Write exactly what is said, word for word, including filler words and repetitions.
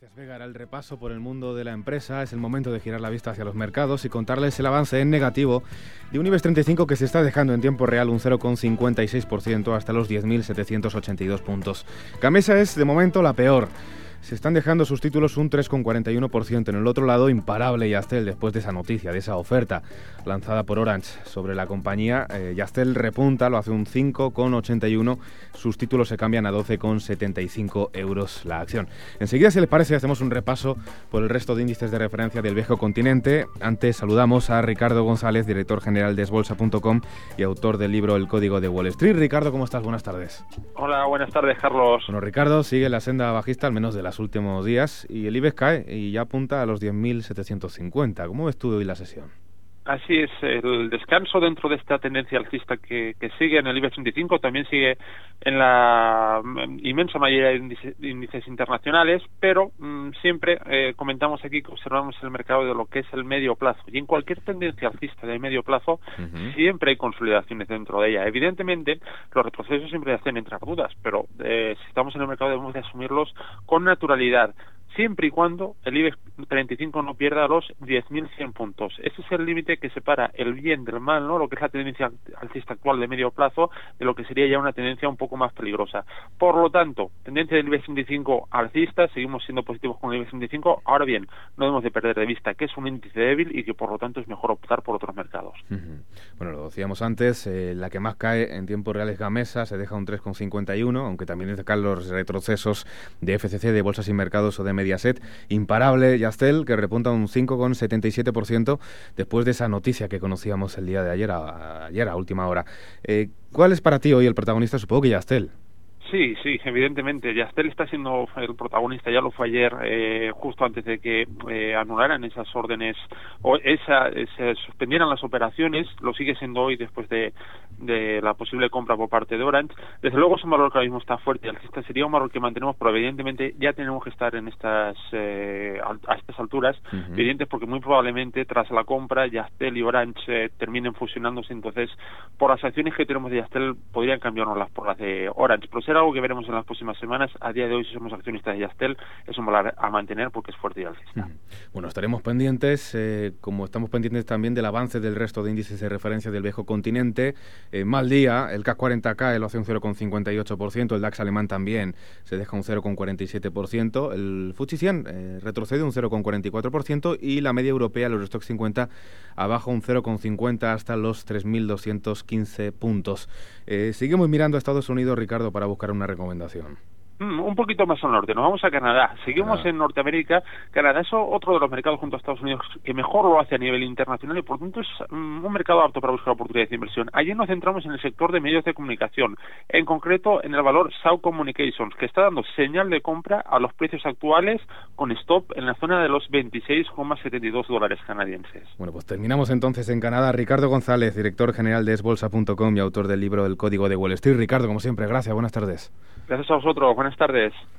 Gracias, Vega. Era el repaso por el mundo de la empresa. Es el momento de girar la vista hacia los mercados y contarles el avance en negativo de un IBEX treinta y cinco que se está dejando en tiempo real un cero coma cincuenta y seis por ciento hasta los diez mil setecientos ochenta y dos puntos. Gamesa es, de momento, la peor. Se están dejando sus títulos un tres coma cuarenta y uno por ciento. En el otro lado, imparable Yastel después de esa noticia, de esa oferta lanzada por Orange sobre la compañía. Eh, Yastel repunta, lo hace un cinco coma ochenta y uno. Sus títulos se cambian a doce coma setenta y cinco euros la acción. Enseguida, si les parece, hacemos un repaso por el resto de índices de referencia del viejo continente. Antes saludamos a Ricardo González, director general de esbolsa punto com y autor del libro El Código de Wall Street. Ricardo, ¿cómo estás? Buenas tardes. Hola, buenas tardes, Carlos. Bueno, Ricardo, sigue la senda bajista, al menos de las últimos días, y el IBEX cae y ya apunta a los diez mil setecientos cincuenta. ¿Cómo ves tú hoy la sesión? Así es, el descanso dentro de esta tendencia alcista que, que sigue en el IBEX treinta y cinco también sigue en la inmensa mayoría de índices, de índices internacionales, pero mmm, siempre eh, comentamos aquí que observamos el mercado de lo que es el medio plazo, y en cualquier tendencia alcista de medio plazo uh-huh. siempre hay consolidaciones dentro de ella. Evidentemente, los retrocesos siempre hacen entrar dudas, pero eh, si estamos en el mercado debemos de asumirlos con naturalidad, siempre y cuando el IBEX treinta y cinco no pierda los diez mil cien puntos. Ese es el límite que separa el bien del mal, ¿no? Lo que es la tendencia alcista actual de medio plazo de lo que sería ya una tendencia un poco más peligrosa. Por lo tanto, tendencia del IBEX treinta y cinco alcista, seguimos siendo positivos con el IBEX treinta y cinco. Ahora bien, no debemos de perder de vista que es un índice débil y que por lo tanto es mejor optar por otros mercados. Uh-huh. Bueno, lo decíamos antes, eh, la que más cae en tiempo real es Gamesa, se deja un tres coma cincuenta y uno, aunque también destacan los retrocesos de F C C, de Bolsas y Mercados o de Mediaset. Imparable Yastel, que repunta un cinco coma setenta y siete por ciento después de esa noticia que conocíamos el día de ayer, a, ayer a última hora. Eh, ¿Cuál es para ti hoy el protagonista? Supongo que Yastel. Sí, sí, evidentemente. Yastel está siendo el protagonista, ya lo fue ayer, eh, justo antes de que eh, anularan esas órdenes, o esa, se suspendieran las operaciones, lo sigue siendo hoy después de, de la posible compra por parte de Orange. Desde luego es un valor que ahora mismo está fuerte, alcista sería un valor que mantenemos, pero evidentemente ya tenemos que estar en estas eh, a estas alturas, uh-huh. evidentes, porque muy probablemente tras la compra Yastel y Orange eh, terminen fusionándose, entonces por las acciones que tenemos de Yastel podrían cambiarnos por las de Orange, pero será algo que veremos en las próximas semanas. A día de hoy, si somos accionistas de Yastel, es un valor a mantener porque es fuerte y alcista. Bueno, estaremos pendientes, eh, como estamos pendientes también del avance del resto de índices de referencia del viejo continente. Eh, mal día, el CAC cuarenta cae, lo hace un cero coma cincuenta y ocho por ciento, el DAX alemán también se deja un cero coma cuarenta y siete por ciento, el F T S E cien eh, retrocede un cero coma cuarenta y cuatro por ciento y la media europea, el Eurostoxx cincuenta, abajo un cero coma cincuenta hasta los tres mil doscientos quince puntos. Eh, seguimos mirando a Estados Unidos, Ricardo, para buscar una recomendación. Mm, un poquito más al norte, nos vamos a Canadá, seguimos ah. en Norteamérica. Canadá es otro de los mercados junto a Estados Unidos que mejor lo hace a nivel internacional y por tanto es um, un mercado apto para buscar oportunidades de inversión. Ayer nos centramos en el sector de medios de comunicación, en concreto en el valor Shaw Communications, que está dando señal de compra a los precios actuales con stop en la zona de los veintiséis coma setenta y dos dólares canadienses. Bueno, pues terminamos entonces en Canadá. Ricardo González, director general de esbolsa punto com y autor del libro El Código de Wall Street. Ricardo, como siempre, gracias, buenas tardes. Gracias a vosotros, buenas tardes.